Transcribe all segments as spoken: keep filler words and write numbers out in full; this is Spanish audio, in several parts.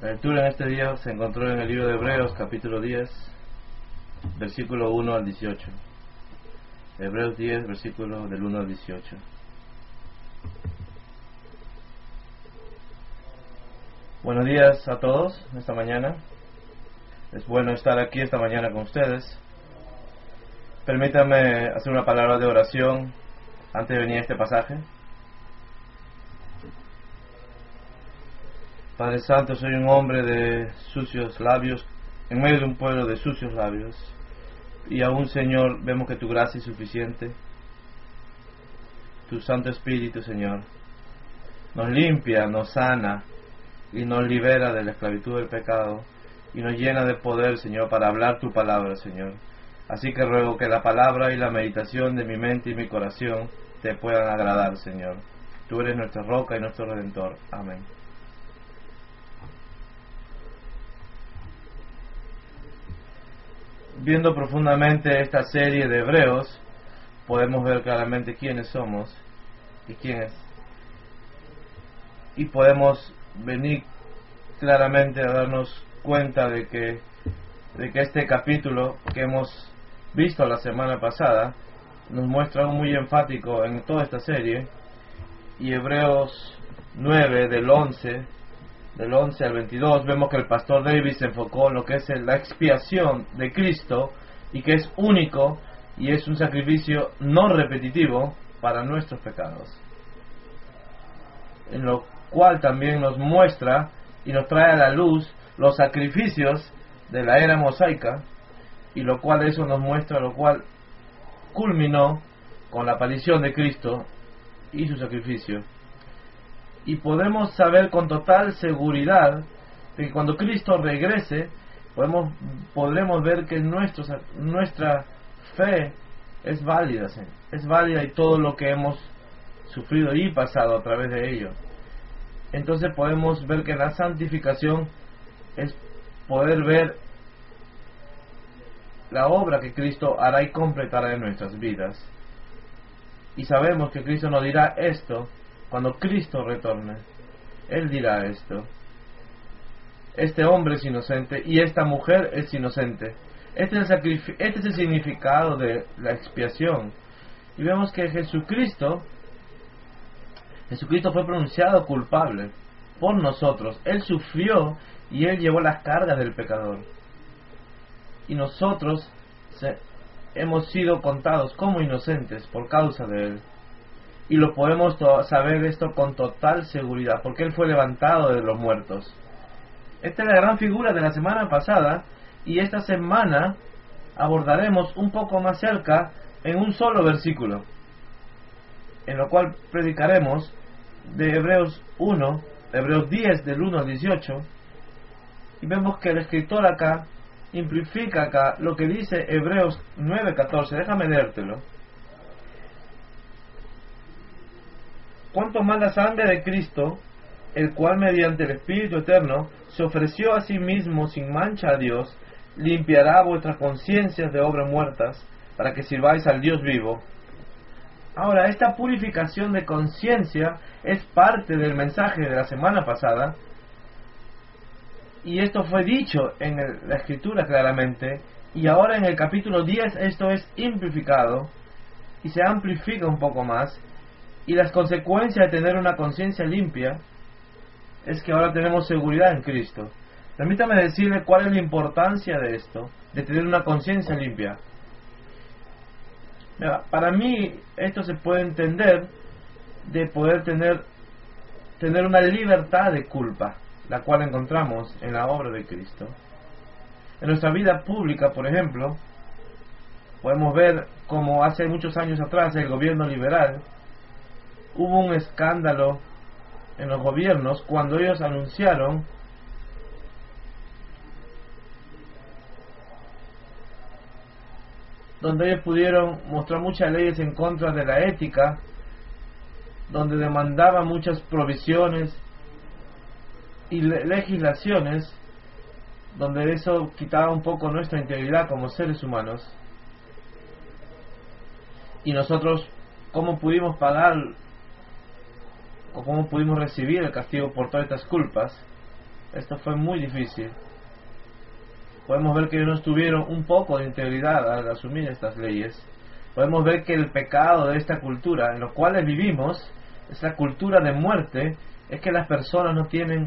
La lectura en este día se encontró en el libro de Hebreos, capítulo diez, versículo uno al dieciocho. Hebreos diez, versículo del uno al dieciocho. Buenos días a todos esta mañana. Es bueno estar aquí esta mañana con ustedes. Permítanme hacer una palabra de oración antes de venir a este pasaje. Padre Santo, soy un hombre de sucios labios, en medio de un pueblo de sucios labios. Y aún, Señor, vemos que tu gracia es suficiente. Tu Santo Espíritu, Señor, nos limpia, nos sana y nos libera de la esclavitud del pecado y nos llena de poder, Señor, para hablar tu palabra, Señor. Así que ruego que la palabra y la meditación de mi mente y mi corazón te puedan agradar, Señor. Tú eres nuestra roca y nuestro redentor. Amén. Viendo profundamente esta serie de Hebreos, podemos ver claramente quiénes somos y quiénes, y podemos venir claramente a darnos cuenta de que, de que este capítulo que hemos visto la semana pasada nos muestra algo muy enfático en toda esta serie. Y Hebreos nueve, del once del once al veintidós, vemos que el pastor David se enfocó en lo que es la expiación de Cristo, y que es único y es un sacrificio no repetitivo para nuestros pecados, en lo cual también nos muestra y nos trae a la luz los sacrificios de la era mosaica, y lo cual eso nos muestra, lo cual culminó con la aparición de Cristo y su sacrificio. Y podemos saber con total seguridad de que cuando Cristo regrese, podemos, podremos ver que nuestro, nuestra fe es válida, ¿sí? Es válida, y todo lo que hemos sufrido y pasado a través de ello. Entonces podemos ver que la santificación es poder ver la obra que Cristo hará y completará en nuestras vidas. Y sabemos que Cristo nos dirá esto cuando Cristo retorne. Él dirá esto: este hombre es inocente y esta mujer es inocente. Este es el, sacrif- este es el significado de la expiación. Y vemos que Jesucristo Jesucristo fue pronunciado culpable por nosotros. Él sufrió y Él llevó las cargas del pecador. Y nosotros se, hemos sido contados como inocentes por causa de Él. Y lo podemos to- saber esto con total seguridad, porque Él fue levantado de los muertos. Esta es la gran figura de la semana pasada, y esta semana abordaremos un poco más cerca en un solo versículo, en lo cual predicaremos de Hebreos uno, Hebreos diez, del uno al dieciocho, y vemos que el escritor acá simplifica acá lo que dice Hebreos nueve, catorce. Déjame leértelo. Cuanto más la sangre de Cristo, el cual mediante el Espíritu Eterno se ofreció a sí mismo sin mancha a Dios, limpiará vuestras conciencias de obras muertas, para que sirváis al Dios vivo. Ahora, esta purificación de conciencia es parte del mensaje de la semana pasada, y esto fue dicho en el, la Escritura claramente, y ahora en el capítulo diez esto es amplificado y se amplifica un poco más. Y las consecuencias de tener una conciencia limpia es que ahora tenemos seguridad en Cristo. Permítame decirle cuál es la importancia de esto, de tener una conciencia limpia. Mira, para mí esto se puede entender de poder tener, tener una libertad de culpa, la cual encontramos en la obra de Cristo. En nuestra vida pública, por ejemplo, podemos ver como hace muchos años atrás el gobierno liberal hubo un escándalo en los gobiernos cuando ellos anunciaron donde ellos pudieron mostrar muchas leyes en contra de la ética, donde demandaban muchas provisiones y le- legislaciones, donde eso quitaba un poco nuestra integridad como seres humanos. Y nosotros, ¿cómo pudimos pagar o cómo pudimos recibir el castigo por todas estas culpas? Esto fue muy difícil. Podemos ver que ellos no tuvieron un poco de integridad al asumir estas leyes. Podemos ver que el pecado de esta cultura en la cual vivimos, esa cultura de muerte, es que las personas no tienen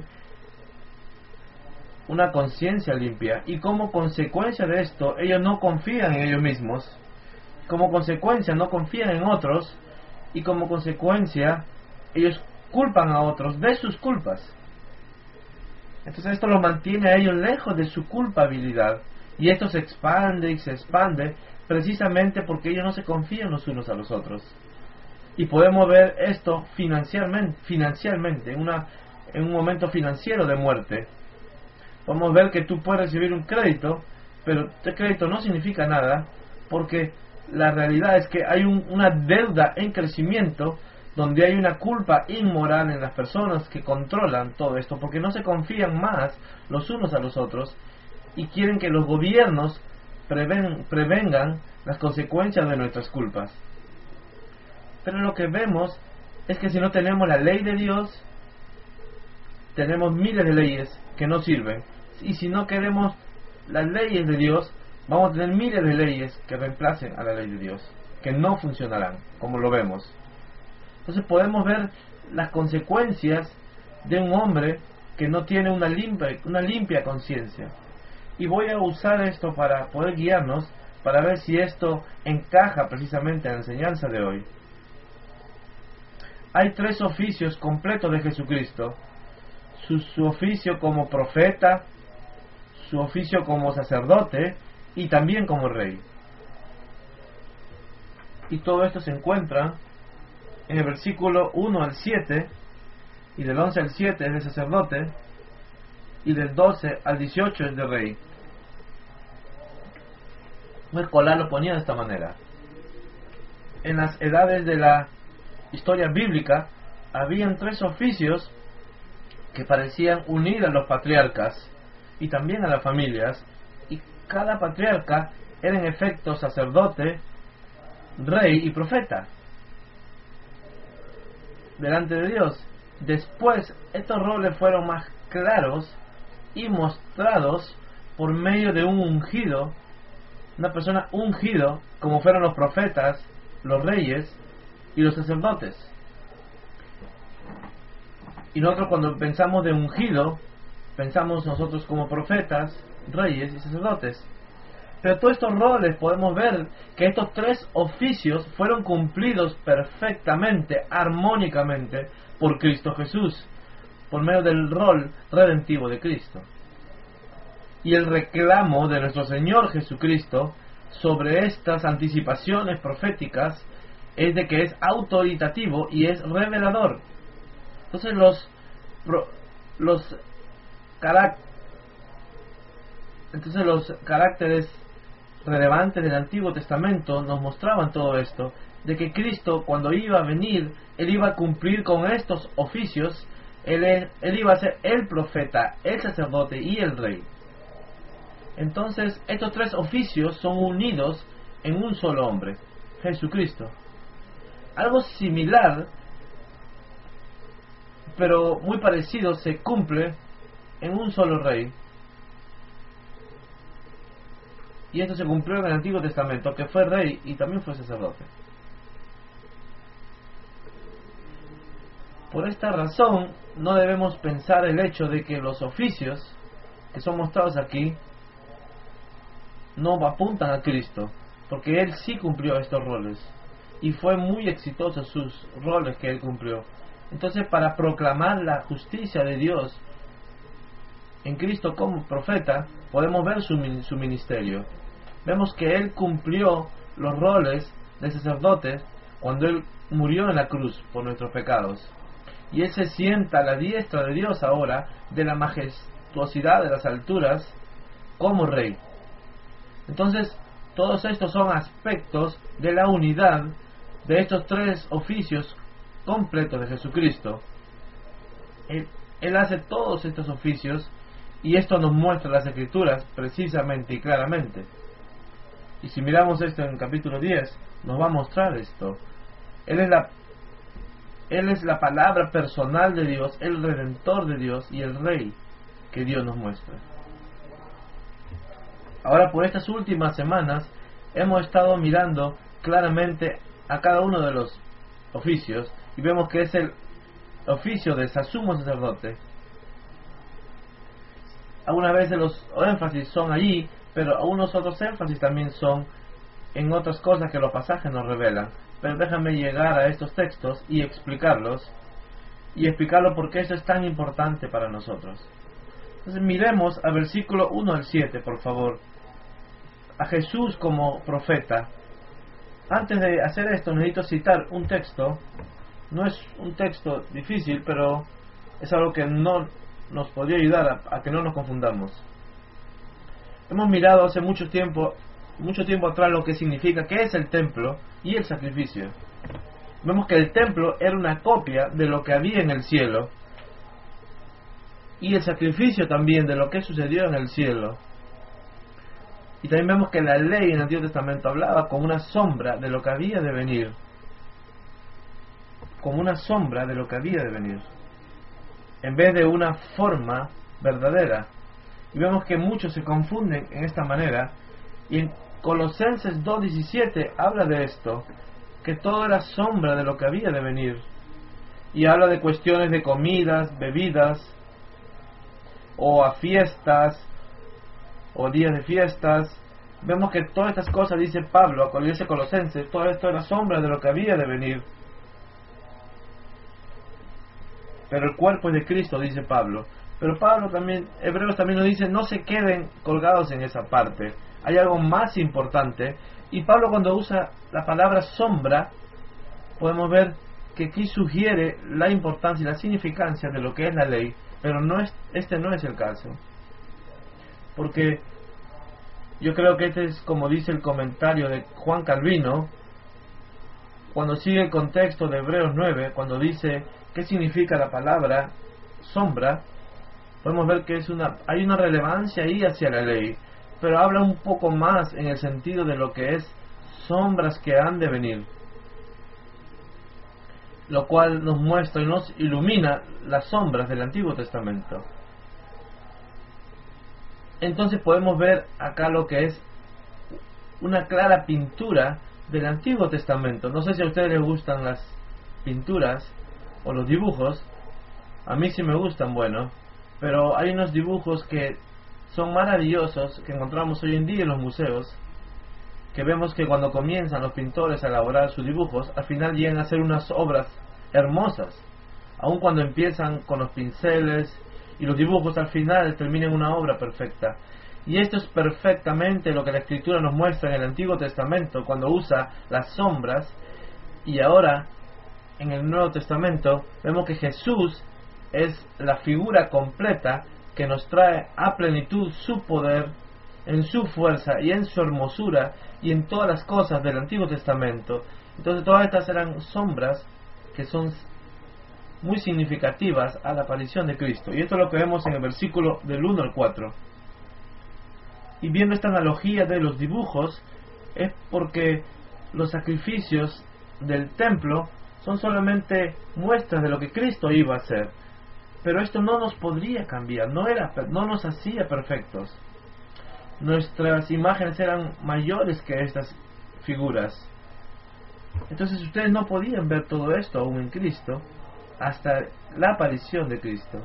una conciencia limpia, y como consecuencia de esto ellos no confían en ellos mismos, como consecuencia no confían en otros, y como consecuencia ellos culpan a otros de sus culpas. Entonces esto los mantiene a ellos lejos de su culpabilidad, y esto se expande y se expande precisamente porque ellos no se confían los unos a los otros. Y podemos ver esto financieramente, financieramente en, una, en un momento financiero de muerte. Podemos ver que tú puedes recibir un crédito, pero este crédito no significa nada, porque la realidad es que hay un, una deuda en crecimiento, donde hay una culpa inmoral en las personas que controlan todo esto, porque no se confían más los unos a los otros, y quieren que los gobiernos preven, prevengan las consecuencias de nuestras culpas. Pero lo que vemos es que si no tenemos la ley de Dios, tenemos miles de leyes que no sirven. Y si no queremos las leyes de Dios, vamos a tener miles de leyes que reemplacen a la ley de Dios, que no funcionarán, como lo vemos. Entonces podemos ver las consecuencias de un hombre que no tiene una limpia, una limpia conciencia. Y voy a usar esto para poder guiarnos, para ver si esto encaja precisamente en la enseñanza de hoy. Hay tres oficios completos de Jesucristo: su, su oficio como profeta, su oficio como sacerdote y también como rey. Y todo esto se encuentra en el versículo uno al siete, y del once al siete es de sacerdote, y del doce al dieciocho es de rey. Un escolar lo ponía de esta manera: en las edades de la historia bíblica habían tres oficios que parecían unir a los patriarcas y también a las familias, y cada patriarca era en efecto sacerdote, rey y profeta delante de Dios. Después estos roles fueron más claros y mostrados por medio de un ungido, una persona ungido, como fueron los profetas, los reyes y los sacerdotes. Y nosotros, cuando pensamos de ungido, pensamos nosotros como profetas, reyes y sacerdotes. Pero todos estos roles podemos ver que estos tres oficios fueron cumplidos perfectamente, armónicamente, por Cristo Jesús, por medio del rol redentivo de Cristo. Y el reclamo de nuestro Señor Jesucristo sobre estas anticipaciones proféticas es de que es autoritativo y es revelador. Entonces los los carac entonces los caracteres relevantes del Antiguo Testamento nos mostraban todo esto, de que Cristo, cuando iba a venir, Él iba a cumplir con estos oficios. Él, él iba a ser el profeta, el sacerdote y el rey. Entonces estos tres oficios son unidos en un solo hombre, Jesucristo. Algo similar, pero muy parecido, se cumple en un solo rey. Y esto se cumplió en el Antiguo Testamento, que fue rey y también fue sacerdote. Por esta razón, no debemos pensar el hecho de que los oficios que son mostrados aquí no apuntan a Cristo, porque Él sí cumplió estos roles y fue muy exitoso sus roles que Él cumplió. Entonces, para proclamar la justicia de Dios en Cristo como profeta, podemos ver su, su ministerio. Vemos que Él cumplió los roles de sacerdote cuando Él murió en la cruz por nuestros pecados, y Él se sienta a la diestra de Dios ahora, de la majestuosidad de las alturas, como rey. Entonces, todos estos son aspectos de la unidad de estos tres oficios completos de Jesucristo. Él, él hace todos estos oficios, y esto nos muestra las Escrituras precisamente y claramente. Y si miramos esto en el capítulo diez, nos va a mostrar esto. Él es la Él es la palabra personal de Dios, el Redentor de Dios y el Rey, que Dios nos muestra. Ahora, por estas últimas semanas hemos estado mirando claramente a cada uno de los oficios y vemos que es el oficio de sumo sacerdote. Algunas veces los énfasis son allí, pero algunos otros énfasis también son en otras cosas que los pasajes nos revelan. Pero déjame llegar a estos textos y explicarlos, y explicarlo por qué eso es tan importante para nosotros. Entonces miremos al versículo uno al siete, por favor, a Jesús como profeta. Antes de hacer esto necesito citar un texto. No es un texto difícil, pero es algo que no nos podría ayudar a, a que no nos confundamos. Hemos mirado hace mucho tiempo mucho tiempo atrás lo que significa, qué es el templo y el sacrificio. Vemos que el templo era una copia de lo que había en el cielo, y el sacrificio también de lo que sucedió en el cielo. Y también vemos que la ley en el Antiguo Testamento hablaba como una sombra de lo que había de venir, como una sombra de lo que había de venir, en vez de una forma verdadera. Y vemos que muchos se confunden en esta manera, y en Colosenses dos diecisiete habla de esto, que todo era sombra de lo que había de venir, y habla de cuestiones de comidas, bebidas, o a fiestas, o días de fiestas. Vemos que todas estas cosas, dice Pablo, cuando dice Colosenses, todo esto era sombra de lo que había de venir, pero el cuerpo es de Cristo, dice Pablo. Pero Pablo también, Hebreos también nos dice, no se queden colgados en esa parte, hay algo más importante. Y Pablo, cuando usa la palabra sombra, podemos ver que aquí sugiere la importancia y la significancia de lo que es la ley, pero no es, este no es el caso, porque yo creo que este es, como dice el comentario de Juan Calvino, cuando sigue el contexto de Hebreos nueve, cuando dice qué significa la palabra sombra, podemos ver que es una, hay una relevancia ahí hacia la ley, pero habla un poco más en el sentido de lo que es sombras que han de venir, lo cual nos muestra y nos ilumina las sombras del Antiguo Testamento. Entonces podemos ver acá lo que es una clara pintura del Antiguo Testamento. No sé si a ustedes les gustan las pinturas o los dibujos. A mí sí me gustan, bueno, pero hay unos dibujos que son maravillosos que encontramos hoy en día en los museos, que vemos que cuando comienzan los pintores a elaborar sus dibujos, al final llegan a ser unas obras hermosas, aun cuando empiezan con los pinceles y los dibujos, al final terminan una obra perfecta. Y esto es perfectamente lo que la Escritura nos muestra en el Antiguo Testamento cuando usa las sombras, y ahora en el Nuevo Testamento vemos que Jesús es la figura completa que nos trae a plenitud su poder, en su fuerza y en su hermosura y en todas las cosas del Antiguo Testamento. Entonces todas estas eran sombras que son muy significativas a la aparición de Cristo, y esto es lo que vemos en el versículo del uno al cuatro. Y viendo esta analogía de los dibujos, es porque los sacrificios del templo son solamente muestras de lo que Cristo iba a hacer, pero esto no nos podría cambiar, no, era, no nos hacía perfectos. Nuestras imágenes eran mayores que estas figuras. Entonces ustedes no podían ver todo esto aún en Cristo hasta la aparición de Cristo.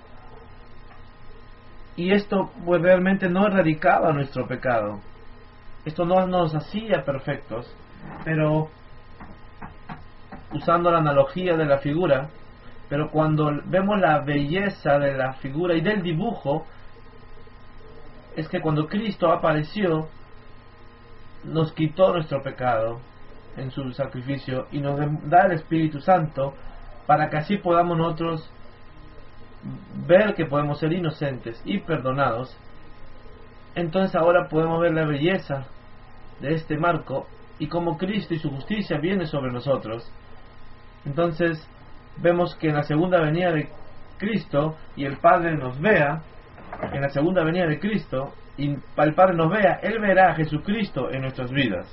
Y esto pues realmente no erradicaba nuestro pecado, esto no nos hacía perfectos, pero usando la analogía de la figura, pero cuando vemos la belleza de la figura y del dibujo, es que cuando Cristo apareció, nos quitó nuestro pecado en su sacrificio y nos da el Espíritu Santo para que así podamos nosotros ver que podemos ser inocentes y perdonados. Entonces ahora podemos ver la belleza de este marco y cómo Cristo y su justicia viene sobre nosotros. Entonces vemos que en la segunda venida de Cristo y el Padre nos vea, en la segunda venida de Cristo y el Padre nos vea, Él verá a Jesucristo en nuestras vidas.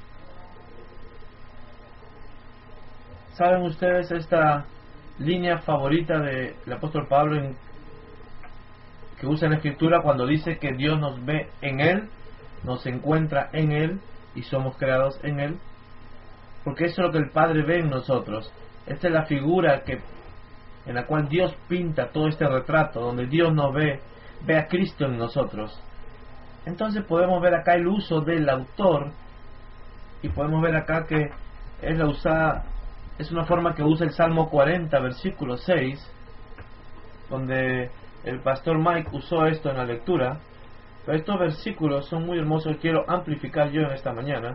¿Saben ustedes esta línea favorita del apóstol Pablo en que usa en la Escritura cuando dice que Dios nos ve en Él, nos encuentra en Él y somos creados en Él, porque eso es lo que el Padre ve en nosotros. Esta es la figura que en la cual Dios pinta todo este retrato, donde Dios nos ve, ve a Cristo en nosotros. Entonces podemos ver acá el uso del autor, y podemos ver acá que es la usada, es una forma que usa el Salmo cuarenta, versículo seis, donde el pastor Mike usó esto en la lectura. Pero estos versículos son muy hermosos y quiero amplificar yo en esta mañana,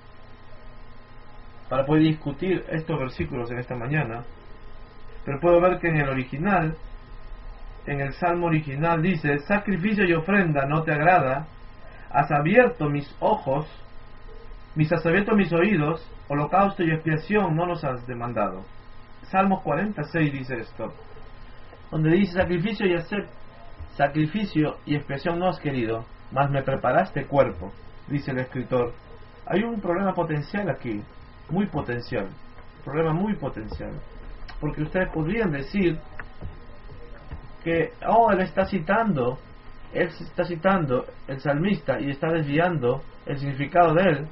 para poder discutir estos versículos en esta mañana. Pero puedo ver que en el original, en el Salmo original dice: sacrificio y ofrenda no te agrada, has abierto mis ojos, mis has abierto mis oídos, holocausto y expiación no nos has demandado. Salmos cuarenta y seis dice esto, donde dice: sacrificio y hacer, sacrificio y expiación no has querido, mas me preparaste cuerpo, dice el escritor. Hay un problema potencial aquí, muy potencial, problema muy potencial, porque ustedes podrían decir que, oh, él está citando, él está citando el salmista y está desviando el significado de él.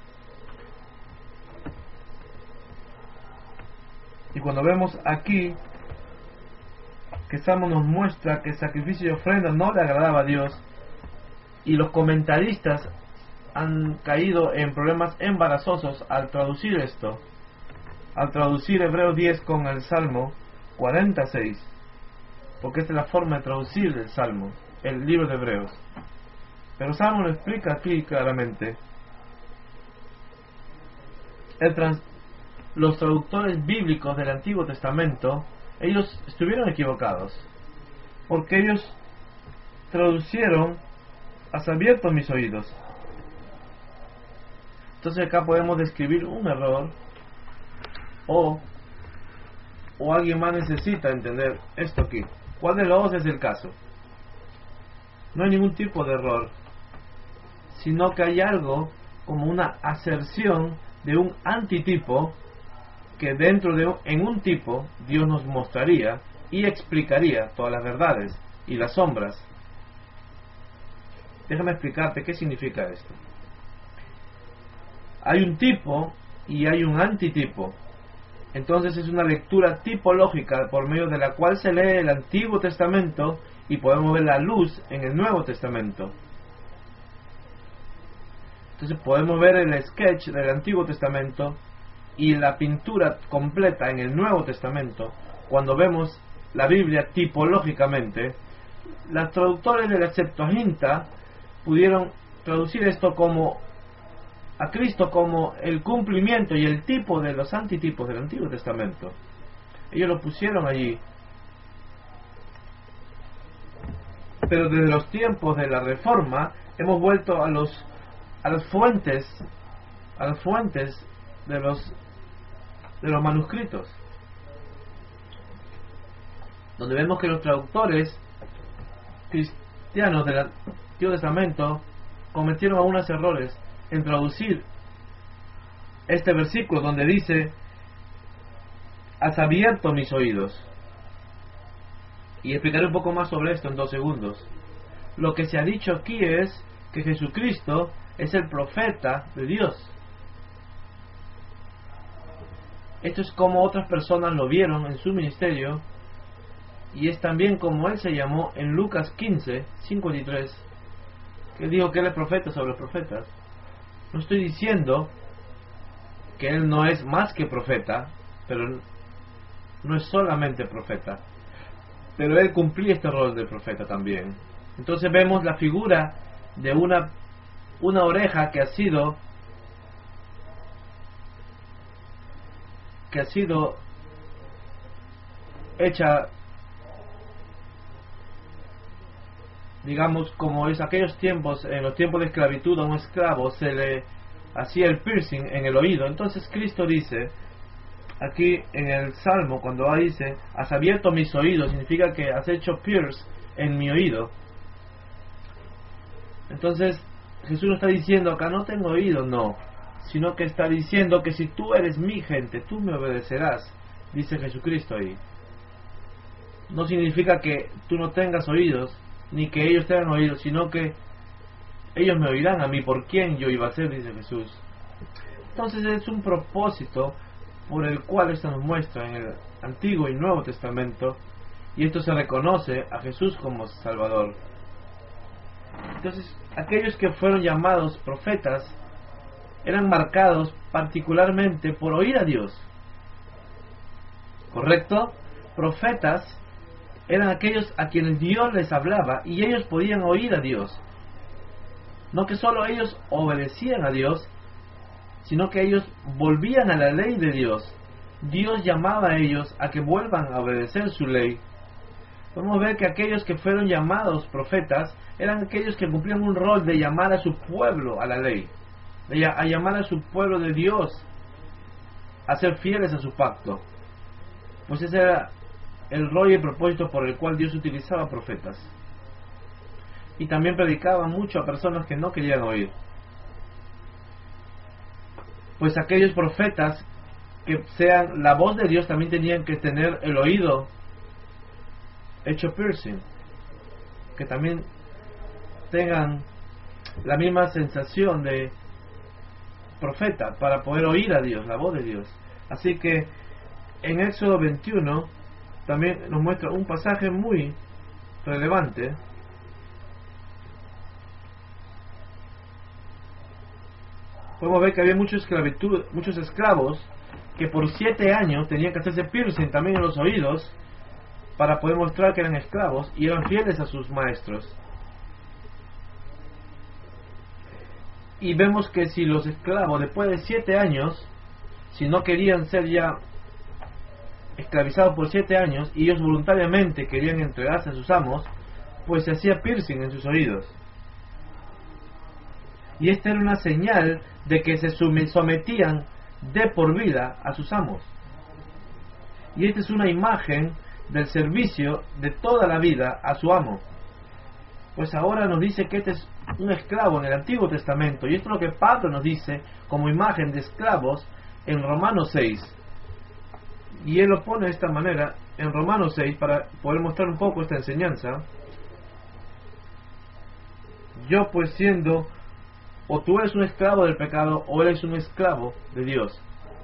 Y cuando vemos aquí que Salmo nos muestra que el sacrificio y ofrenda no le agradaba a Dios, y los comentaristas han caído en problemas embarazosos al traducir esto, al traducir Hebreos diez con el Salmo cuarenta y seis, porque esta es la forma de traducir el Salmo, el libro de Hebreos. Pero Salmo lo explica aquí claramente. El trans, los traductores bíblicos del Antiguo Testamento, ellos estuvieron equivocados, porque ellos traducieron: has abierto mis oídos. Entonces acá podemos describir un error, o o alguien más necesita entender esto aquí. ¿Cuál de los dos es el caso? No hay ningún tipo de error, sino que hay algo como una aserción de un antitipo, que dentro de un, en un tipo Dios nos mostraría y explicaría todas las verdades y las sombras. Déjame explicarte qué significa esto. Hay un tipo y hay un antitipo. Entonces es una lectura tipológica por medio de la cual se lee el Antiguo Testamento y podemos ver la luz en el Nuevo Testamento. Entonces podemos ver el sketch del Antiguo Testamento y la pintura completa en el Nuevo Testamento. Cuando vemos la Biblia tipológicamente, los traductores de la Septuaginta pudieron traducir esto como a Cristo como el cumplimiento y el tipo de los antitipos del Antiguo Testamento. Ellos lo pusieron allí. Pero desde los tiempos de la Reforma hemos vuelto a los a las fuentes a las fuentes de los de los manuscritos, donde vemos que los traductores cristianos del Antiguo Testamento cometieron algunos errores en traducir este versículo donde dice: has abierto mis oídos. Y explicaré un poco más sobre esto en dos segundos. Lo que se ha dicho aquí es que Jesucristo es el profeta de Dios. Esto es como otras personas lo vieron en su ministerio, y es también como él se llamó en Lucas quince, cincuenta y tres, que dijo que él es profeta sobre los profetas. No estoy diciendo que él no es más que profeta, pero no es solamente profeta, pero él cumplía este rol de profeta también. Entonces vemos la figura de una una oreja que ha sido que ha sido hecha, digamos, como es aquellos tiempos, en los tiempos de esclavitud, a un esclavo se le hacía el piercing en el oído. Entonces Cristo dice aquí en el Salmo, cuando dice: has abierto mis oídos, significa que has hecho pierce en mi oído. Entonces Jesús no está diciendo acá: no tengo oído, no, sino que está diciendo que si tú eres mi gente, tú me obedecerás, dice Jesucristo ahí. No significa que tú no tengas oídos, ni que ellos tengan oídos, sino que ellos me oirán a mí por quién yo iba a ser, dice Jesús. Entonces es un propósito por el cual esto nos muestra en el Antiguo y Nuevo Testamento, y esto se reconoce a Jesús como Salvador. Entonces, aquellos que fueron llamados profetas eran marcados particularmente por oír a Dios. ¿Correcto? Profetas eran aquellos a quienes Dios les hablaba y ellos podían oír a Dios. No que solo ellos obedecían a Dios, sino que ellos volvían a la ley de Dios. Dios llamaba a ellos a que vuelvan a obedecer su ley. Podemos ver que aquellos que fueron llamados profetas eran aquellos que cumplían un rol de llamar a su pueblo a la ley, de a llamar a su pueblo de Dios a ser fieles a su pacto. Pues ese era el rol y el propósito por el cual Dios utilizaba profetas. Y también predicaban mucho a personas que no querían oír. Pues aquellos profetas que sean la voz de Dios también tenían que tener el oído hecho piercing, que también tengan la misma sensación de profeta para poder oír a Dios, la voz de Dios. Así que en Éxodo veintiuno también nos muestra un pasaje muy relevante. Podemos ver que había mucha esclavitud, muchos esclavos que por siete años tenían que hacerse piercing también en los oídos para poder mostrar que eran esclavos y eran fieles a sus maestros. Y vemos que si los esclavos después de siete años, si no querían ser ya esclavizados por siete años y ellos voluntariamente querían entregarse a sus amos, pues se hacía piercing en sus oídos. Y esta era una señal de que se sometían de por vida a sus amos. Y esta es una imagen del servicio de toda la vida a su amo. Pues ahora nos dice que este es un esclavo en el Antiguo Testamento, y esto es lo que Pablo nos dice como imagen de esclavos en Romanos seis. Y él lo pone de esta manera en Romanos seis para poder mostrar un poco esta enseñanza. Yo pues siendo, o tú eres un esclavo del pecado o eres un esclavo de Dios.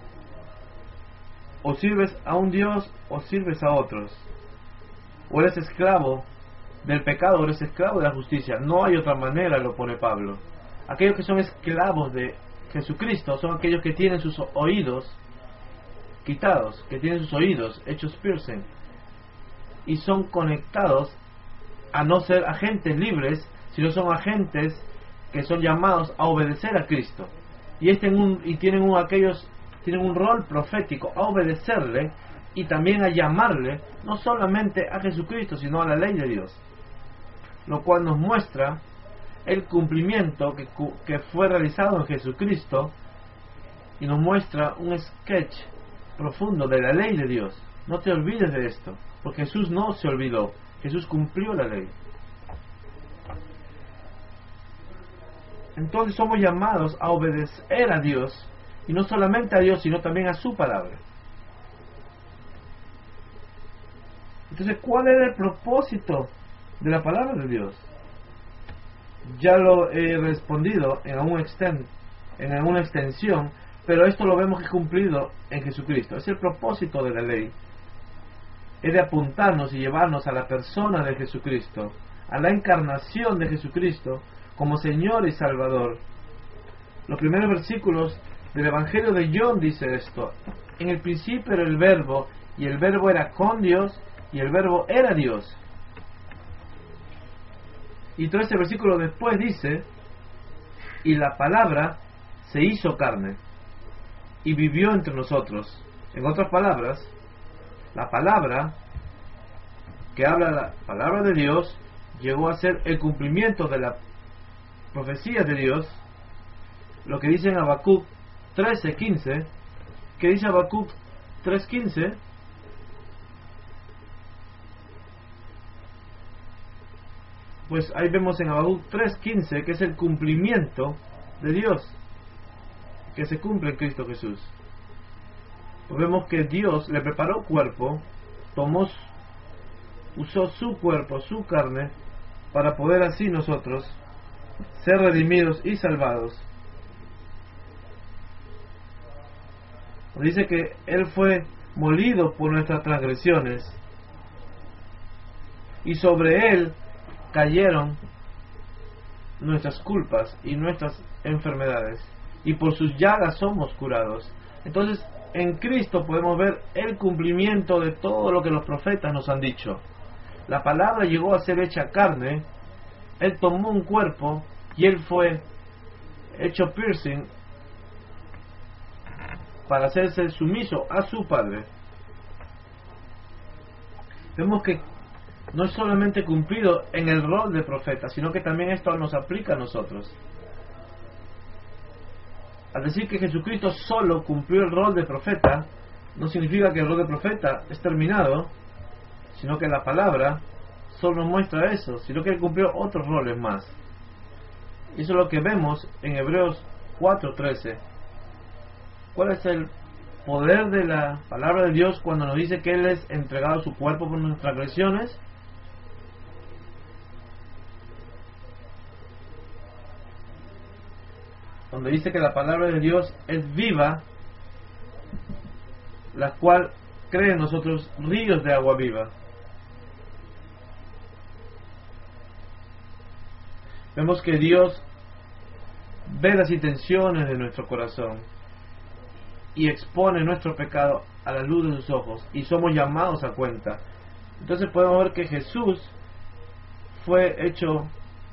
O sirves a un Dios o sirves a otros. O eres esclavo del pecado o eres esclavo de la justicia. No hay otra manera, lo pone Pablo. Aquellos que son esclavos de Jesucristo son aquellos que tienen sus oídos quitados, que tienen sus oídos hechos piercing y son conectados a no ser agentes libres, sino son agentes que son llamados a obedecer a Cristo. Y, este en un, y tienen un, aquellos tienen un rol profético a obedecerle y también a llamarle no solamente a Jesucristo, sino a la ley de Dios. Lo cual nos muestra el cumplimiento que, que fue realizado en Jesucristo y nos muestra un sketch profundo de la ley de Dios. No te olvides de esto, porque Jesús no se olvidó, Jesús cumplió la ley. Entonces somos llamados a obedecer a Dios, y no solamente a Dios, sino también a su palabra. Entonces, ¿cuál era el propósito de la palabra de Dios? Ya lo he respondido en alguna, exten en alguna extensión, pero esto lo vemos que es cumplido en Jesucristo. Es el propósito de la ley. Es de apuntarnos y llevarnos a la persona de Jesucristo, a la encarnación de Jesucristo como Señor y Salvador. Los primeros versículos del Evangelio de John dice esto: en el principio era el Verbo, y el Verbo era con Dios, y el Verbo era Dios. Y todo ese versículo después dice: y la palabra se hizo carne y vivió entre nosotros. En otras palabras, la palabra que habla la palabra de Dios llegó a ser el cumplimiento de la profecía de Dios. Lo que dice en Habacuc trece quince, que dice Habacuc tres quince, pues ahí vemos en Habacuc tres quince que es el cumplimiento de Dios, que se cumple en Cristo Jesús. Pues vemos que Dios le preparó cuerpo, tomó, usó su cuerpo, su carne, para poder así nosotros ser redimidos y salvados. Dice que Él fue molido por nuestras transgresiones y sobre Él cayeron nuestras culpas y nuestras enfermedades, y por sus llagas somos curados. Entonces, en Cristo podemos ver el cumplimiento de todo lo que los profetas nos han dicho. La palabra llegó a ser hecha carne, Él tomó un cuerpo y Él fue hecho piercing para hacerse sumiso a su Padre. Vemos que no es solamente cumplido en el rol de profeta, sino que también esto nos aplica a nosotros. Al decir que Jesucristo solo cumplió el rol de profeta, no significa que el rol de profeta es terminado, sino que la palabra solo nos muestra eso, sino que Él cumplió otros roles más. Y eso es lo que vemos en Hebreos cuatro trece. ¿Cuál es el poder de la palabra de Dios cuando nos dice que Él es entregado su cuerpo por nuestras transgresiones? Donde dice que la palabra de Dios es viva, la cual cree en nosotros ríos de agua viva. Vemos que Dios ve las intenciones de nuestro corazón y expone nuestro pecado a la luz de sus ojos, y somos llamados a cuenta. Entonces podemos ver que Jesús fue hecho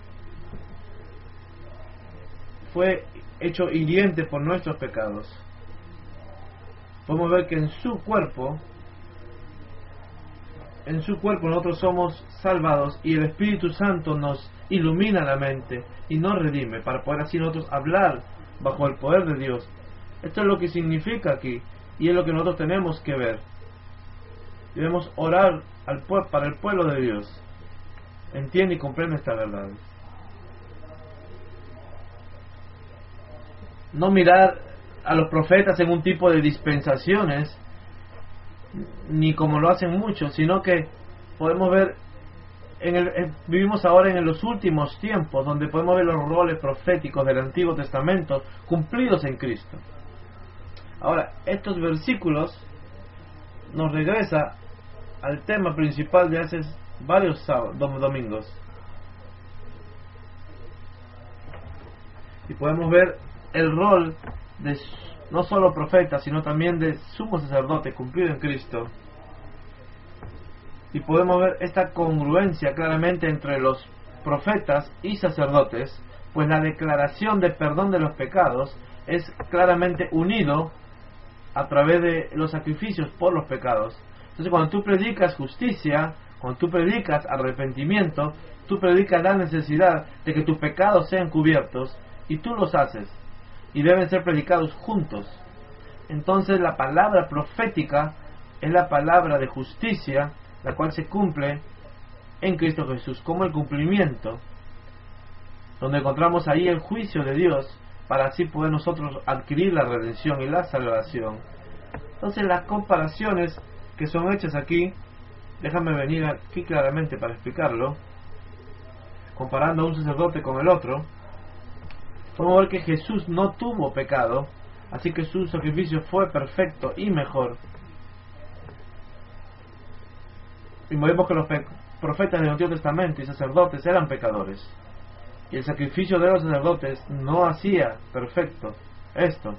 fue hecho hiriente por nuestros pecados. Podemos ver que en su cuerpo en su cuerpo nosotros somos salvados, y el Espíritu Santo nos ilumina la mente y nos redime para poder así nosotros hablar bajo el poder de Dios. Esto es lo que significa aquí, y es lo que nosotros tenemos que ver. Debemos orar al pue- para el pueblo de Dios. Entiende y comprende esta verdad. No mirar a los profetas en un tipo de dispensaciones, ni como lo hacen muchos, sino que podemos ver en el, en, vivimos ahora en los últimos tiempos, donde podemos ver los roles proféticos del Antiguo Testamento cumplidos en Cristo. Ahora, estos versículos nos regresa al tema principal de hace varios sábados, domingos, y podemos ver el rol de no solo profeta, sino también de sumo sacerdote cumplido en Cristo. Y podemos ver esta congruencia claramente entre los profetas y sacerdotes, pues la declaración de perdón de los pecados es claramente unido a través de los sacrificios por los pecados. Entonces, cuando tú predicas justicia, cuando tú predicas arrepentimiento, tú predicas la necesidad de que tus pecados sean cubiertos, y tú los haces, y deben ser predicados juntos. Entonces la palabra profética es la palabra de justicia, la cual se cumple en Cristo Jesús como el cumplimiento, donde encontramos ahí el juicio de Dios, para así poder nosotros adquirir la redención y la salvación. Entonces las comparaciones que son hechas aquí, déjame venir aquí claramente para explicarlo, comparando a un sacerdote con el otro. Podemos ver que Jesús no tuvo pecado, así que su sacrificio fue perfecto y mejor. Y vemos que los profetas del Antiguo Testamento y sacerdotes eran pecadores, y el sacrificio de los sacerdotes no hacía perfecto esto,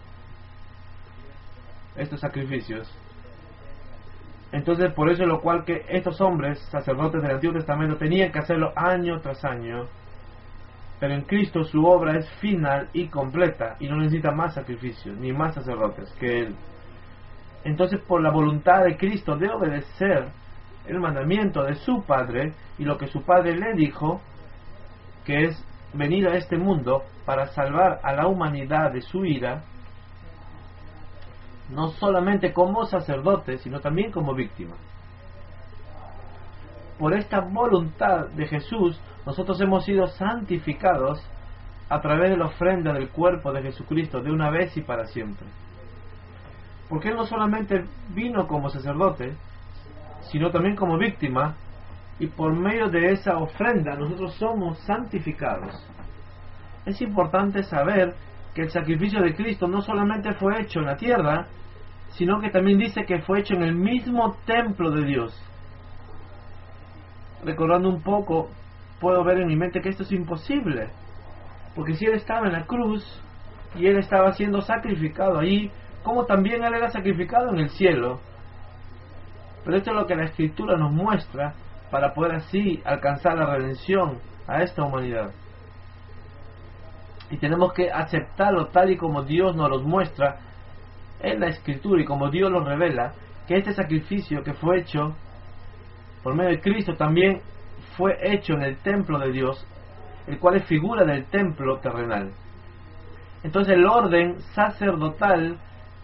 estos sacrificios. Entonces, por eso es lo cual que estos hombres, sacerdotes del Antiguo Testamento, tenían que hacerlo año tras año. Pero en Cristo su obra es final y completa, y no necesita más sacrificios ni más sacerdotes que Él. Entonces, por la voluntad de Cristo de obedecer el mandamiento de su Padre y lo que su Padre le dijo, que es venir a este mundo para salvar a la humanidad de su ira, no solamente como sacerdote, sino también como víctima. Por esta voluntad de Jesús, nosotros hemos sido santificados a través de la ofrenda del cuerpo de Jesucristo de una vez y para siempre. Porque Él no solamente vino como sacerdote, sino también como víctima, y por medio de esa ofrenda nosotros somos santificados. Es importante saber que el sacrificio de Cristo no solamente fue hecho en la tierra, sino que también dice que fue hecho en el mismo templo de Dios. Recordando un poco, puedo ver en mi mente que esto es imposible, porque si Él estaba en la cruz y Él estaba siendo sacrificado ahí, como también Él era sacrificado en el cielo. Pero esto es lo que la Escritura nos muestra para poder así alcanzar la redención a esta humanidad. Y tenemos que aceptarlo tal y como Dios nos lo muestra en la Escritura y como Dios lo revela, que este sacrificio que fue hecho por medio de Cristo también fue hecho en el templo de Dios, el cual es figura del templo terrenal. Entonces el orden sacerdotal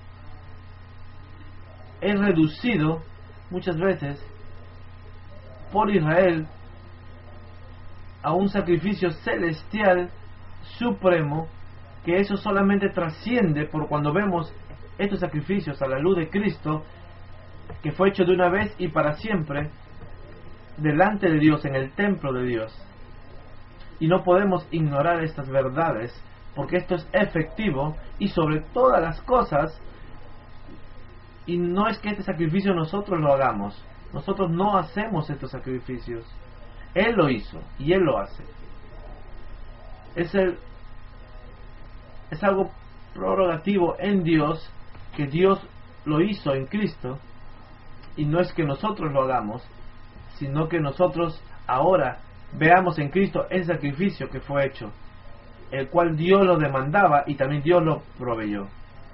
es reducido muchas veces por Israel a un sacrificio celestial supremo, que eso solamente trasciende por cuando vemos estos sacrificios a la luz de Cristo, que fue hecho de una vez y para siempre delante de Dios, en el templo de Dios. Y no podemos ignorar estas verdades, porque esto es efectivo y sobre todas las cosas. Y no es que este sacrificio nosotros lo hagamos, nosotros no hacemos estos sacrificios, Él lo hizo y Él lo hace. Es, el, es algo prorrogativo en Dios, que Dios lo hizo en Cristo, y no es que nosotros lo hagamos, sino que nosotros ahora veamos en Cristo el sacrificio que fue hecho, el cual Dios lo demandaba y también Dios lo proveyó.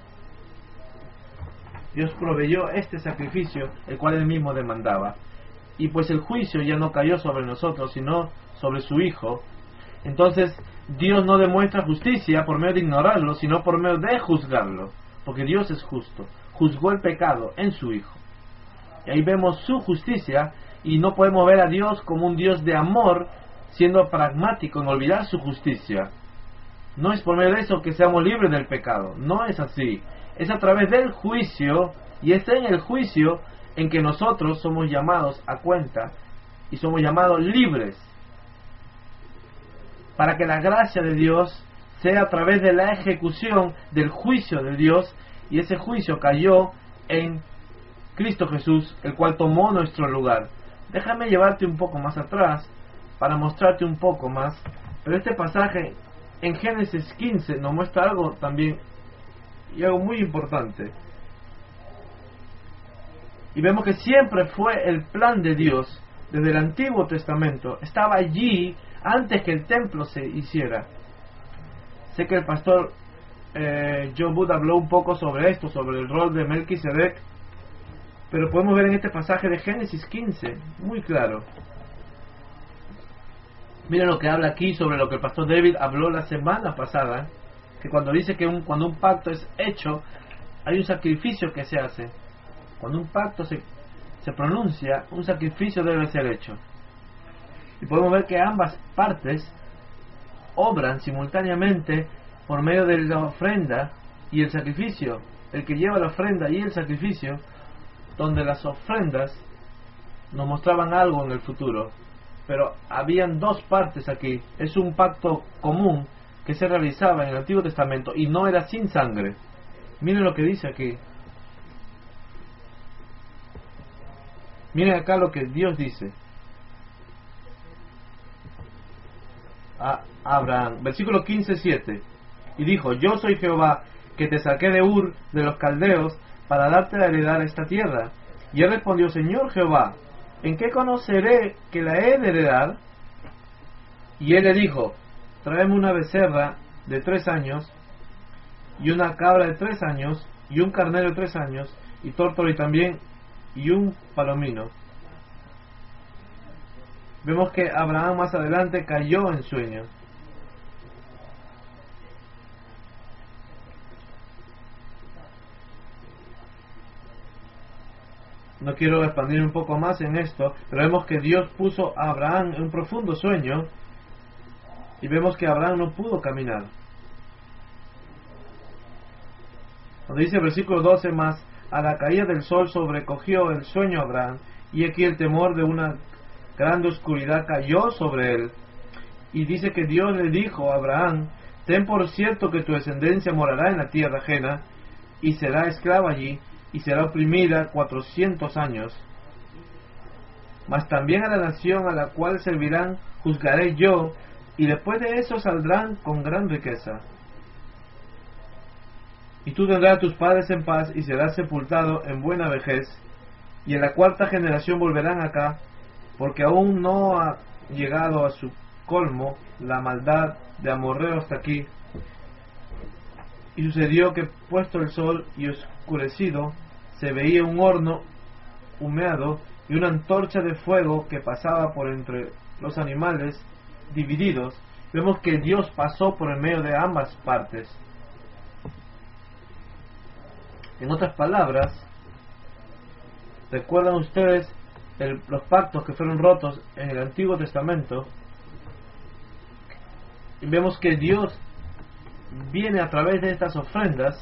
Dios proveyó este sacrificio, el cual Él mismo demandaba. Y pues el juicio ya no cayó sobre nosotros, sino sobre su Hijo. Entonces Dios no demuestra justicia por medio de ignorarlo, sino por medio de juzgarlo, porque Dios es justo. Juzgó el pecado en su Hijo. Y ahí vemos su justicia, y no podemos ver a Dios como un Dios de amor, siendo pragmático en olvidar su justicia. No es por medio de eso que seamos libres del pecado, no es así. Es a través del juicio, y es en el juicio en que nosotros somos llamados a cuenta y somos llamados libres, para que la gracia de Dios sea a través de la ejecución del juicio de Dios, y ese juicio cayó en Cristo Jesús, el cual tomó nuestro lugar. Déjame llevarte un poco más atrás para mostrarte un poco más, pero este pasaje en Génesis quince nos muestra algo también, y algo muy importante. Y vemos que siempre fue el plan de Dios desde el Antiguo Testamento, estaba allí antes que el templo se hiciera. Sé que el pastor eh, John Wood habló un poco sobre esto, sobre el rol de Melquisedec, pero podemos ver en este pasaje de Génesis quince, muy claro. Miren lo que habla aquí sobre lo que el pastor David habló la semana pasada, que cuando dice que un, cuando un pacto es hecho, hay un sacrificio que se hace. Cuando un pacto se, se pronuncia, un sacrificio debe ser hecho. Y podemos ver que ambas partes obran simultáneamente por medio de la ofrenda y el sacrificio. El que lleva la ofrenda y el sacrificio, donde las ofrendas nos mostraban algo en el futuro, pero habían dos partes aquí. Es un pacto común que se realizaba en el Antiguo Testamento y no era sin sangre. Miren lo que dice aquí. Miren acá lo que Dios dice a Abraham, versículo quince, siete. Y dijo: yo soy Jehová, que te saqué de Ur de los caldeos para darte a heredar esta tierra. Y él respondió: Señor Jehová, ¿en qué conoceré que la he de heredar? Y él le dijo: tráeme una becerra de tres años, y una cabra de tres años, y un carnero de tres años, y tórtola y también, y un palomino. Vemos que Abraham más adelante cayó en sueño. No quiero expandir un poco más en esto, pero vemos que Dios puso a Abraham en un profundo sueño, y vemos que Abraham no pudo caminar. Cuando dice el versículo doce más, a la caída del sol sobrecogió el sueño a Abraham, y aquí el temor de una grande oscuridad cayó sobre él. Y dice que Dios le dijo a Abraham: ten por cierto que tu descendencia morará en la tierra ajena, y será esclava allí, y será oprimida cuatrocientos años. Mas también a la nación a la cual servirán juzgaré yo, y después de eso saldrán con gran riqueza. Y tú tendrás a tus padres en paz, y serás sepultado en buena vejez, y en la cuarta generación volverán acá, porque aún no ha llegado a su colmo la maldad de amorreo hasta aquí. Y sucedió que puesto el sol y oscurecido, se veía un horno humeado y una antorcha de fuego que pasaba por entre los animales divididos. Vemos que Dios pasó por el medio de ambas partes. En otras palabras, ¿recuerdan ustedes el, los pactos que fueron rotos en el Antiguo Testamento? Y vemos que Dios viene a través de estas ofrendas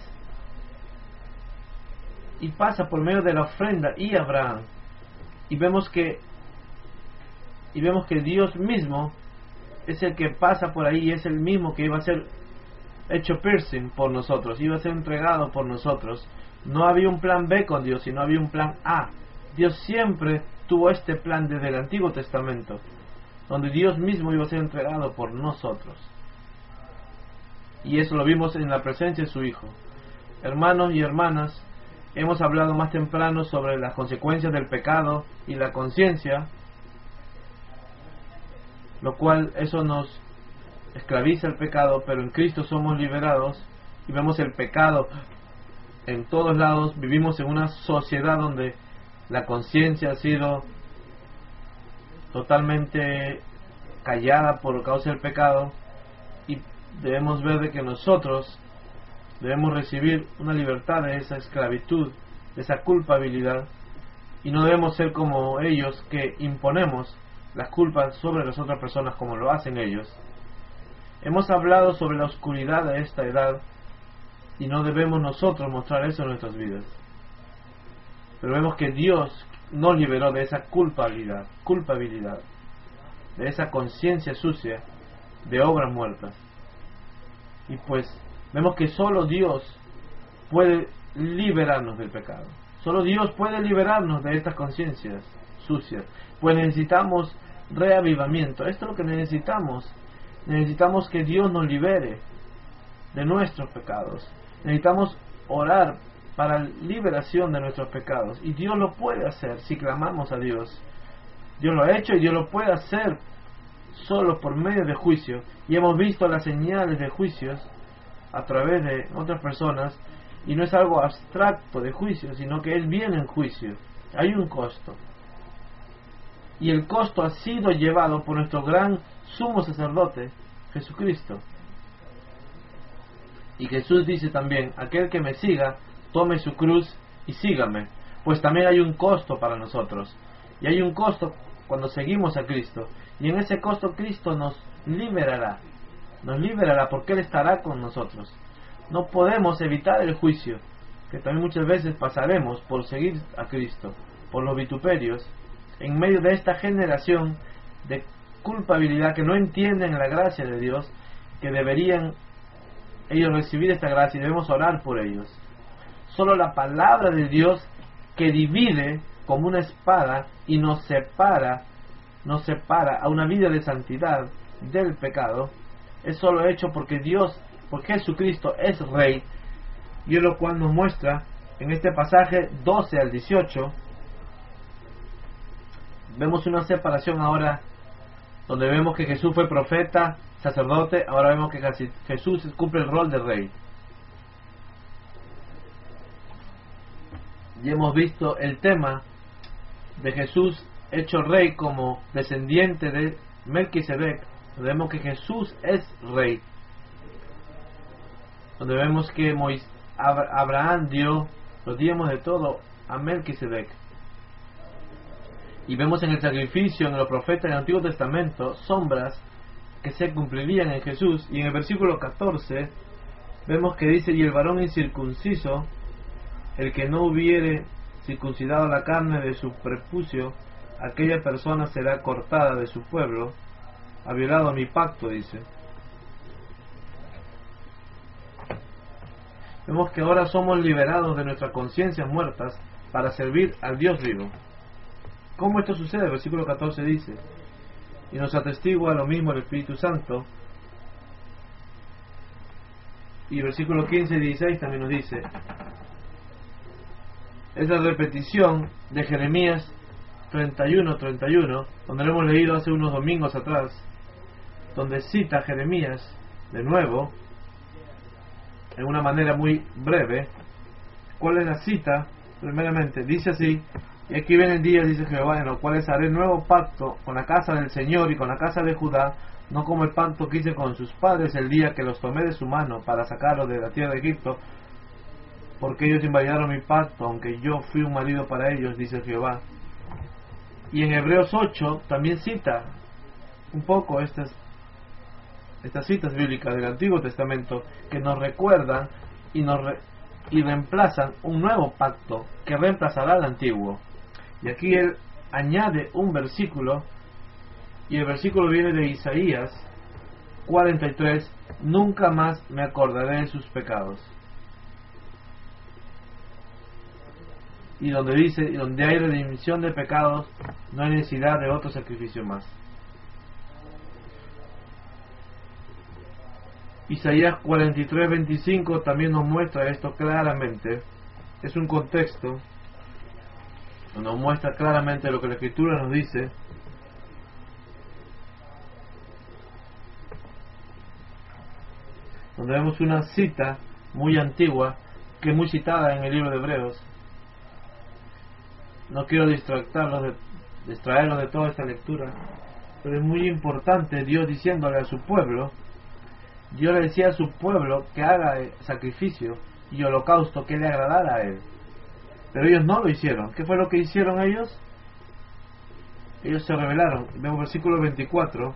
y pasa por medio de la ofrenda y Abraham. Y vemos que y vemos que Dios mismo es el que pasa por ahí, y es el mismo que iba a ser hecho piercing por nosotros, iba a ser entregado por nosotros. No había un plan B con Dios, sino había un plan A. Dios siempre tuvo este plan desde el Antiguo Testamento, donde Dios mismo iba a ser entregado por nosotros. Y eso lo vimos en la presencia de su Hijo. Hermanos y hermanas, hemos hablado más temprano sobre las consecuencias del pecado y la conciencia, lo cual eso nos esclaviza el pecado, pero en Cristo somos liberados y vemos el pecado en todos lados. Vivimos en una sociedad donde la conciencia ha sido totalmente callada por causa del pecado, y debemos ver de que nosotros debemos recibir una libertad de esa esclavitud, de esa culpabilidad, y no debemos ser como ellos que imponemos las culpas sobre las otras personas como lo hacen ellos. Hemos hablado sobre la oscuridad de esta edad y no debemos nosotros mostrar eso en nuestras vidas. Pero vemos que Dios nos liberó de esa culpabilidad, culpabilidad, de esa conciencia sucia de obras muertas. Y pues vemos que solo Dios puede liberarnos del pecado. Solo Dios puede liberarnos de estas conciencias sucias. Pues necesitamos reavivamiento. Esto es lo que necesitamos. Necesitamos que Dios nos libere de nuestros pecados. Necesitamos orar para la liberación de nuestros pecados. Y Dios lo puede hacer si clamamos a Dios. Dios lo ha hecho y Dios lo puede hacer solo por medio de juicio. Y hemos visto las señales de juicios a través de otras personas. Y no es algo abstracto de juicio, sino que Él viene en juicio. Hay un costo. Y el costo ha sido llevado por nuestro gran sumo sacerdote, Jesucristo. Y Jesús dice también: aquel que me siga, tome su cruz y sígame. Pues también hay un costo para nosotros. Y hay un costo cuando seguimos a Cristo. Y en ese costo Cristo nos liberará. Nos liberará porque Él estará con nosotros. No podemos evitar el juicio, que también muchas veces pasaremos por seguir a Cristo, por los vituperios, en medio de esta generación de culpabilidad que no entienden la gracia de Dios, que deberían ellos recibir esta gracia y debemos orar por ellos. Solo la palabra de Dios, que divide como una espada y nos separa, nos separa a una vida de santidad del pecado, es solo hecho porque Dios, porque Jesucristo es Rey, y es lo cual nos muestra en este pasaje doce al dieciocho. Vemos una separación ahora, donde vemos que Jesús fue profeta, sacerdote. Ahora vemos que Jesús cumple el rol de Rey. Y hemos visto el tema de Jesús hecho Rey como descendiente de Melquisedec. Vemos que Jesús es Rey, donde vemos que Moisés, Abraham dio los diezmos de todo a Melquisedec. Y vemos en el sacrificio, en los profetas del Antiguo Testamento, sombras que se cumplirían en Jesús. Y en el versículo catorce vemos que dice: y el varón incircunciso, el que no hubiere circuncidado la carne de su prepucio, aquella persona será cortada de su pueblo, ha violado mi pacto, dice. Vemos que ahora somos liberados de nuestras conciencias muertas para servir al Dios vivo. ¿Cómo esto sucede? El versículo catorce dice: y nos atestigua lo mismo el Espíritu Santo. Y el versículo quince y dieciséis también nos dice, es la repetición de Jeremías treinta y uno treinta y uno, donde lo hemos leído hace unos domingos atrás, donde cita a Jeremías de nuevo, en una manera muy breve. ¿Cuál es la cita? Primeramente, dice así: y aquí vienen días, dice Jehová, en los cuales haré nuevo pacto con la casa del Señor y con la casa de Judá, no como el pacto que hice con sus padres el día que los tomé de su mano para sacarlos de la tierra de Egipto, porque ellos invalidaron mi pacto, aunque yo fui un marido para ellos, dice Jehová. Y en Hebreos ocho también cita un poco estas, estas citas bíblicas del Antiguo Testamento que nos recuerdan y nos re, y reemplazan un nuevo pacto que reemplazará al antiguo. Y aquí él añade un versículo, y el versículo viene de Isaías cuarenta y tres: nunca más me acordaré de sus pecados. Y donde dice, y donde hay redimisión de pecados, no hay necesidad de otro sacrificio más. Isaías cuarenta y tres veinticinco también nos muestra esto claramente. Es un contexto, nos muestra claramente lo que la Escritura nos dice. Donde vemos una cita muy antigua, que es muy citada en el libro de Hebreos. No quiero distraerlos de, distraerlos de toda esta lectura, pero es muy importante Dios diciéndole a su pueblo. Dios le decía a su pueblo que haga sacrificio y holocausto que le agradara a él, pero ellos no lo hicieron. ¿Qué fue lo que hicieron ellos? Ellos se rebelaron. Vemos versículo veinticuatro,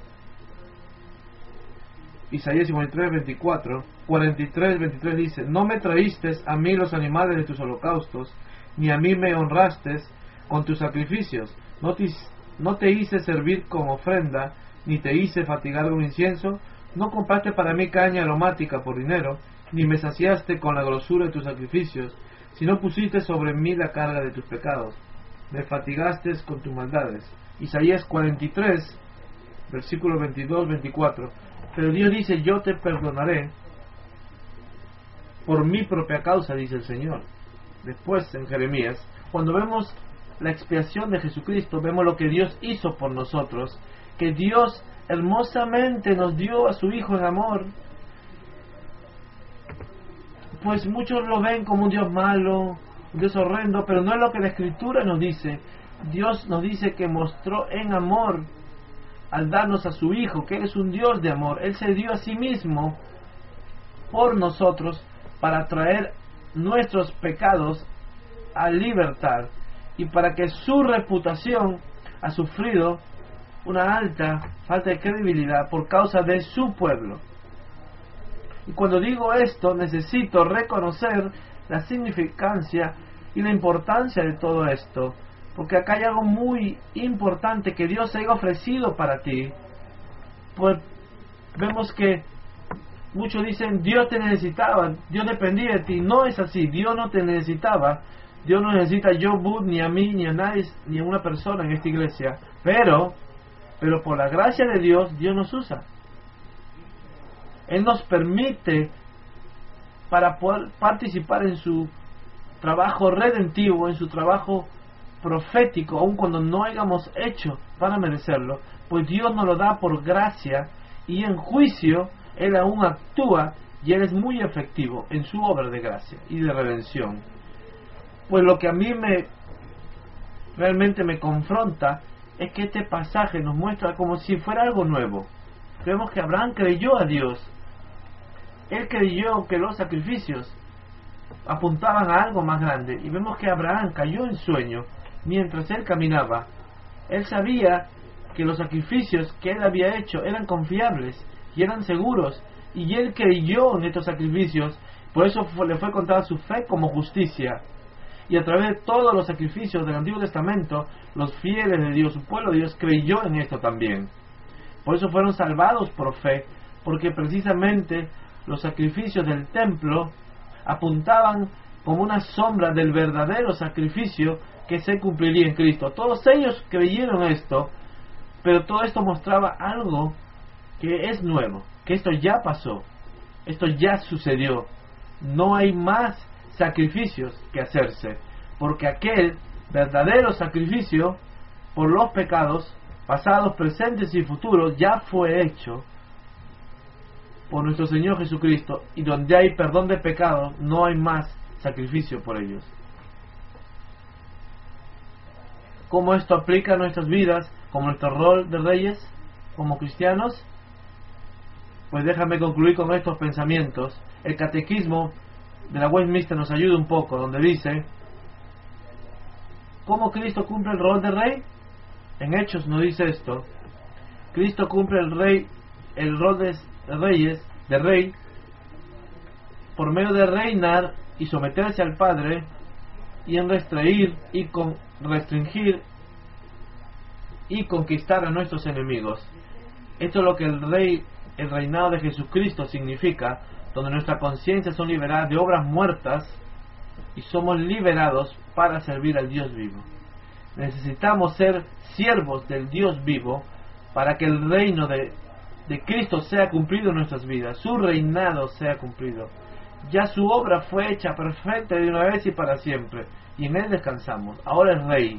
Isaías cincuenta y tres veinticuatro, cuarenta y tres veintitrés dice: no me traíste a mí los animales de tus holocaustos, ni a mí me honraste con tus sacrificios. No te, no te hice servir con ofrenda, ni te hice fatigar con incienso. No compraste para mí caña aromática por dinero, ni me saciaste con la grosura de tus sacrificios, sino pusiste sobre mí la carga de tus pecados, me fatigaste con tus maldades. Isaías cuarenta y tres, versículos veintidós veinticuatro. Pero Dios dice: yo te perdonaré por mi propia causa, dice el Señor. Después, en Jeremías, cuando vemos la expiación de Jesucristo, vemos lo que Dios hizo por nosotros, que Dios hermosamente nos dio a su Hijo en amor. Pues muchos lo ven como un Dios malo, un Dios horrendo, pero no es lo que la Escritura nos dice. Dios nos dice que mostró en amor al darnos a su Hijo, que Él es un Dios de amor. Él se dio a sí mismo por nosotros para traer nuestros pecados a libertad, y para que su reputación ha sufrido una alta falta de credibilidad por causa de su pueblo. Y cuando digo esto, necesito reconocer la significancia y la importancia de todo esto, porque acá hay algo muy importante que Dios haya ofrecido para ti. Pues vemos que muchos dicen: Dios te necesitaba, Dios dependía de ti. No es así. Dios no te necesitaba. Dios no necesita a yo, Bud, ni a mí, ni a nadie, ni a una persona en esta iglesia. Pero, pero por la gracia de Dios, Dios nos usa. Él nos permite para poder participar en su trabajo redentivo, en su trabajo profético, aun cuando no hayamos hecho para merecerlo, pues Dios nos lo da por gracia, y en juicio Él aún actúa, y Él es muy efectivo en su obra de gracia y de redención. Pues lo que a mí me realmente me confronta es que este pasaje nos muestra como si fuera algo nuevo. Vemos que Abraham creyó a Dios. Él creyó que los sacrificios apuntaban a algo más grande, y vemos que Abraham cayó en sueño mientras él caminaba. Él sabía que los sacrificios que él había hecho eran confiables y eran seguros, y él creyó en estos sacrificios. Por eso fue, le fue contada su fe como justicia. Y a través de todos los sacrificios del Antiguo Testamento, los fieles de Dios, su pueblo de Dios, creyó en esto también. Por eso fueron salvados por fe, porque precisamente los sacrificios del templo apuntaban como una sombra del verdadero sacrificio que se cumpliría en Cristo. Todos ellos creyeron esto, pero todo esto mostraba algo que es nuevo, que esto ya pasó, esto ya sucedió. No hay más sacrificios que hacerse, porque aquel verdadero sacrificio por los pecados pasados, presentes y futuros ya fue hecho por nuestro Señor Jesucristo, y donde hay perdón de pecados no hay más sacrificio por ellos. ¿Cómo esto aplica a nuestras vidas, como nuestro rol de reyes, como cristianos? Pues déjame concluir con estos pensamientos. El catequismo de la Westminster nos ayuda un poco, donde dice: ¿cómo Cristo cumple el rol de rey? En Hechos nos dice esto: Cristo cumple el rey, el rol de reyes, de rey, por medio de reinar y someterse al Padre, y en restringir y con restringir y conquistar a nuestros enemigos. Esto es lo que el rey, el reinado de Jesucristo significa, donde nuestras conciencias son liberadas de obras muertas y somos liberados para servir al Dios vivo. Necesitamos ser siervos del Dios vivo para que el reino de, de Cristo sea cumplido en nuestras vidas, su reinado sea cumplido. Ya su obra fue hecha perfecta de una vez y para siempre, y en él descansamos. Ahora es rey.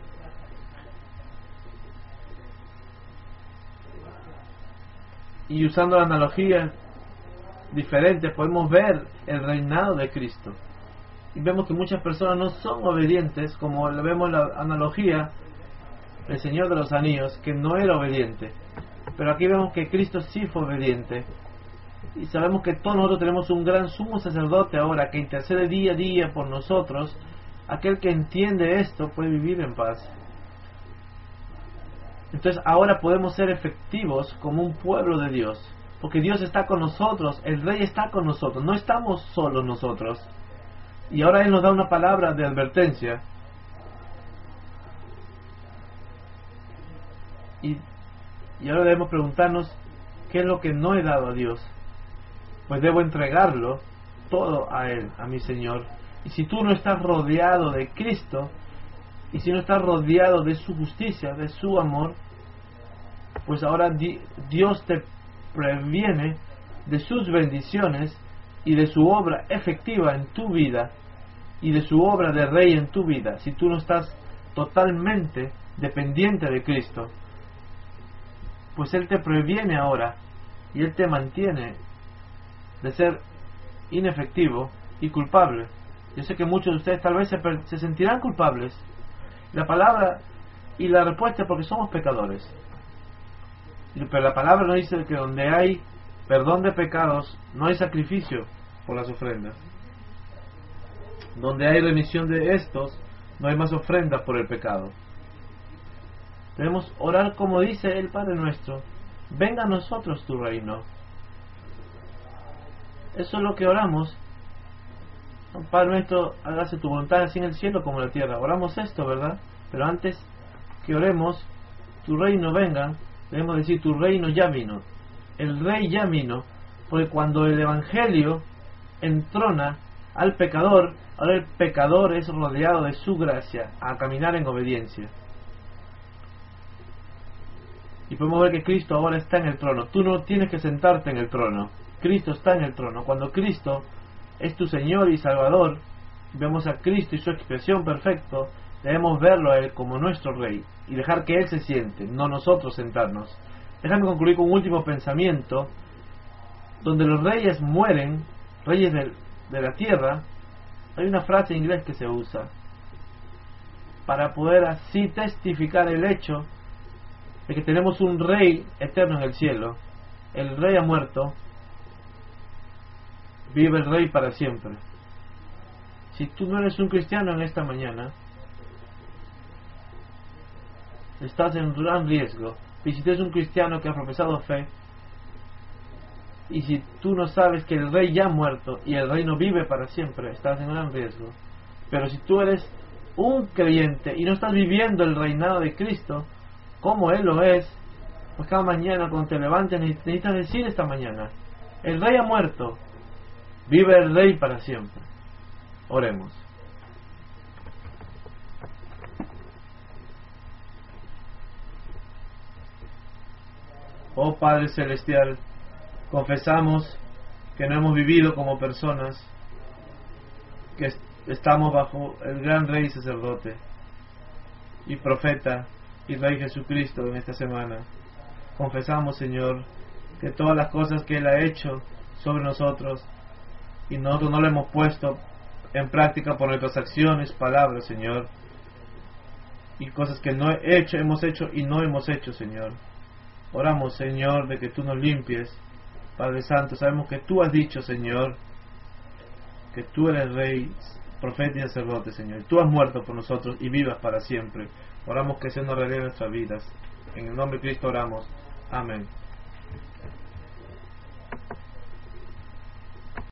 Y usando la analogía diferente, podemos ver el reinado de Cristo. Y vemos que muchas personas no son obedientes, como lo vemos en la analogía del Señor de los Anillos, que no era obediente. Pero aquí vemos que Cristo sí fue obediente. Y sabemos que todos nosotros tenemos un gran sumo sacerdote ahora, que intercede día a día por nosotros. Aquel que entiende esto puede vivir en paz. Entonces ahora podemos ser efectivos como un pueblo de Dios, porque Dios está con nosotros, el Rey está con nosotros, no estamos solos nosotros. Y ahora Él nos da una palabra de advertencia. Y, y ahora debemos preguntarnos: ¿qué es lo que no he dado a Dios? Pues debo entregarlo todo a Él, a mi Señor. Y si tú no estás rodeado de Cristo, y si no estás rodeado de su justicia, de su amor, pues ahora di- Dios te previene de sus bendiciones y de su obra efectiva en tu vida, y de su obra de rey en tu vida, si tú no estás totalmente dependiente de Cristo. Pues Él te previene ahora, y Él te mantiene de ser inefectivo y culpable. Yo sé que muchos de ustedes tal vez se, per- se sentirán culpables. La palabra y la respuesta es porque somos pecadores. Pero la palabra nos dice que donde hay perdón de pecados no hay sacrificio por las ofrendas. Donde hay remisión de estos no hay más ofrendas por el pecado. Debemos orar como dice el Padre nuestro: venga a nosotros tu reino. Eso es lo que oramos. Padre nuestro, hágase tu voluntad así en el cielo como en la tierra. Oramos esto, ¿verdad? Pero antes que oremos tu reino venga, debemos decir: tu reino ya vino. El rey ya vino, porque cuando el evangelio entrona al pecador, ahora el pecador es rodeado de su gracia a caminar en obediencia. Y podemos ver que Cristo ahora está en el trono. Tú no tienes que sentarte en el trono. Cristo está en el trono. Cuando Cristo es tu Señor y Salvador, vemos a Cristo y su expresión perfecta, debemos verlo a Él como nuestro Rey y dejar que Él se siente, no nosotros sentarnos. Déjame concluir con un último pensamiento. Donde los reyes mueren, reyes de, de la tierra, hay una frase en inglés que se usa para poder así testificar el hecho de que tenemos un Rey eterno en el cielo. El Rey ha muerto, vive el Rey para siempre. Si tú no eres un cristiano en esta mañana, estás en gran riesgo. Y si tú eres un cristiano que ha profesado fe, y si tú no sabes que el Rey ya ha muerto y el reino vive para siempre, estás en gran riesgo. Pero si tú eres un creyente y no estás viviendo el reinado de Cristo como Él lo es, pues cada mañana cuando te levantes necesitas decir esta mañana: el Rey ha muerto, vive el Rey para siempre. Oremos. Oh Padre Celestial, confesamos que no hemos vivido como personas, que estamos bajo el gran Rey y Sacerdote y Profeta y Rey Jesucristo en esta semana. Confesamos, Señor, que todas las cosas que Él ha hecho sobre nosotros y nosotros no lo hemos puesto en práctica por nuestras acciones, palabras, Señor, y cosas que no he hecho, hemos hecho y no hemos hecho, Señor. Oramos, Señor, de que Tú nos limpies, Padre Santo. Sabemos que Tú has dicho, Señor, que Tú eres Rey, Profeta y Sacerdote, Señor. Tú has muerto por nosotros y vivas para siempre. Oramos que sea una realidad en nuestras vidas. En el nombre de Cristo oramos. Amén.